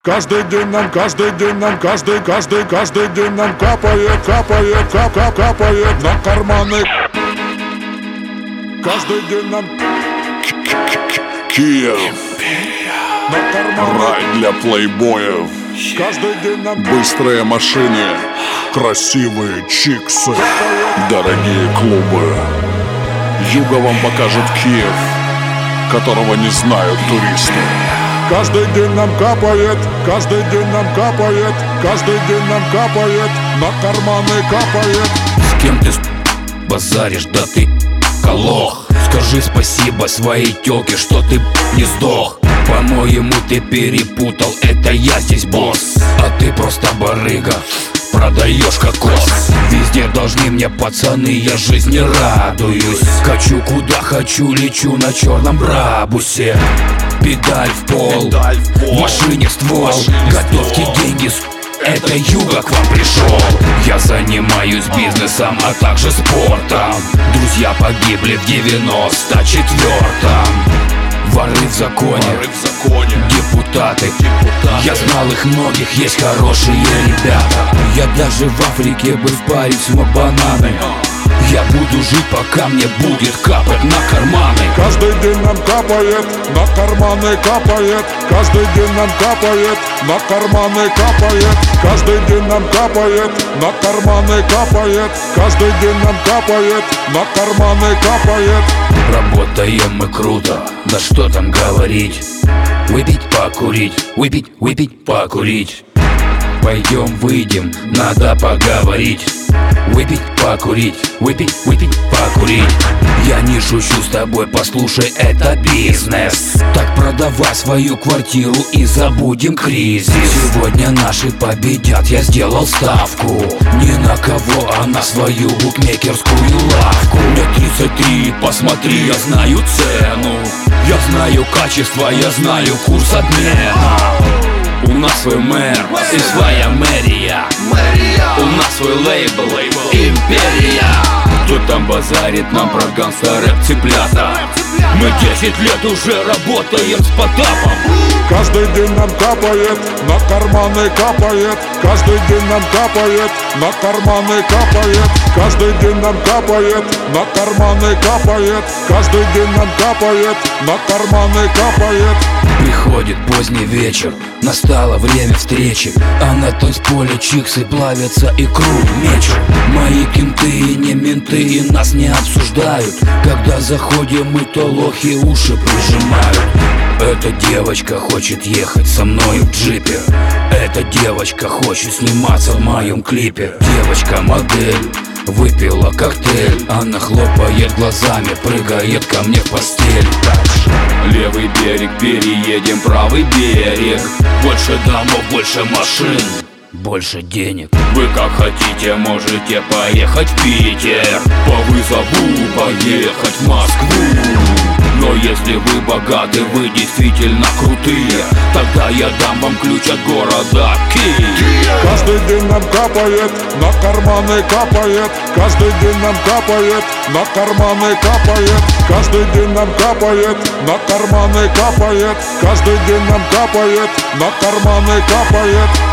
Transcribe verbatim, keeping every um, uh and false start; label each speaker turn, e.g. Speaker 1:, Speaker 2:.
Speaker 1: Каждый день нам, каждый день нам, каждый, каждый, каждый день нам капает, капает, кап, кап, капает на карманы. Каждый день нам
Speaker 2: Киев,
Speaker 1: на карманы.
Speaker 2: рай для плейбоев.
Speaker 1: Каждый день нам
Speaker 2: Быстрые машины, красивые чиксы, дорогие клубы. Юга вам покажет Киев, которого не знают туристы.
Speaker 1: Каждый день нам капает, каждый день нам капает, каждый день нам капает, на карманы капает.
Speaker 3: С кем ты базаришь, да ты колох. Скажи спасибо своей тёлке, что ты не сдох. По-моему, ты перепутал, это я здесь босс, а ты просто барыга, продаешь кокос. Везде должны мне пацаны, я жизни радуюсь. Скачу куда хочу, лечу на черном брабусе. Педаль в пол, в машине ствол. Готовьте деньги, это Юга к вам пришел. Я занимаюсь бизнесом, а также спортом. Друзья погибли в девяносто четвёртом. Воры в законе,
Speaker 2: Воры в законе.
Speaker 3: депутаты.
Speaker 2: Депутаты.
Speaker 3: Я знал их многих, есть хорошие ребята. Я даже в Африке бы в паре смог бананы. Я буду жить, пока мне будет капать на карманы.
Speaker 1: Каждый день нам капает, на карманы капает. Каждый день нам капает, на карманы капает. Каждый день нам капает, на карманы капает. Каждый день нам капает, на карманы капает.
Speaker 3: Работаем мы круто, да что там говорить. Выпить, покурить, выпить, выпить, покурить. Пойдем, выйдем, надо поговорить. Выпить, покурить, выпить, выпить, покурить. Я не шучу с тобой, послушай, это бизнес. Так продавай свою квартиру и забудем кризис. Сегодня наши победят, я сделал ставку. Не на кого, а на свою букмекерскую лавку. Мне тридцать три, посмотри, я знаю цену. Я знаю качество, я знаю курс обмена. У нас свой мэр и своя мэрия. У нас свой лейбл, империя. Кто там базарит нам про гангста-рэп, цыплята? Мы десять лет уже работаем с Потапом.
Speaker 1: Каждый день нам капает, на карманы капает. Каждый день нам капает, на карманы капает. Каждый день нам капает, на карманы капает. Каждый день нам капает, на карманы капает.
Speaker 3: Приходит поздний вечер, настало время встречи. А на танцполе чиксы плавятся и круг мечут. Мои кенты и не менты и нас не обсуждают. Когда заходим мы, то лохи уши прижимают. Эта девочка хочет ехать со мной в джипе. Эта девочка хочет сниматься в моем клипе. Девочка модель, выпила коктейль. Она хлопает глазами, прыгает ко мне в постель. Левый берег, переедем правый берег. Больше домов, больше машин, больше денег. Вы как хотите, можете поехать в Питер. По вызову поехать в Москву. Но если вы богаты, вы действительно крутые, тогда я дам вам ключ от города Киев.
Speaker 1: Каждый день нам капает, на карманы капает. Каждый день нам капает, на карманы капает. Каждый день нам капает, на карманы капает. Каждый день нам капает, на карманы капает.